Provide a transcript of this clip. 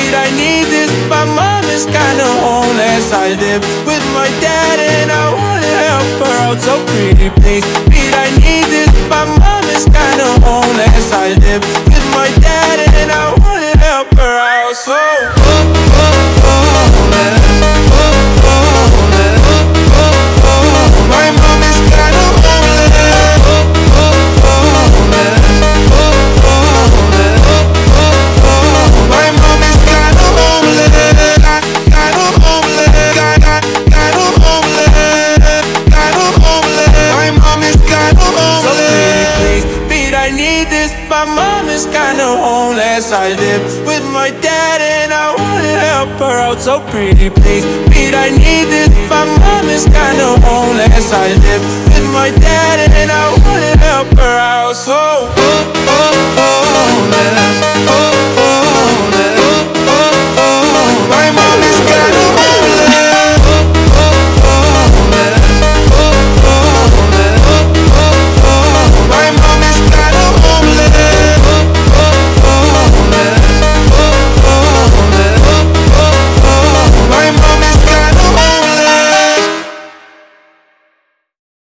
Beat, I need this. My mom is kinda homeless. I live with my dad and I wanna help her out so pretty please. Beat, I need this. My mom is kinda homeless. I live with my dad and I wanna help her out so homeless. My mom is kinda homeless. My mom is kinda homeless. Kinda homeless. Kinda homeless. Kinda homeless. My mom is kinda homeless. So pretty please, Beat, I need this. My mom is kinda homeless. I live with my dad and I wanna help her out so pretty please. Beat, I need this. My mom is kinda homeless. I live with my dad and I wanna help her out so homeless.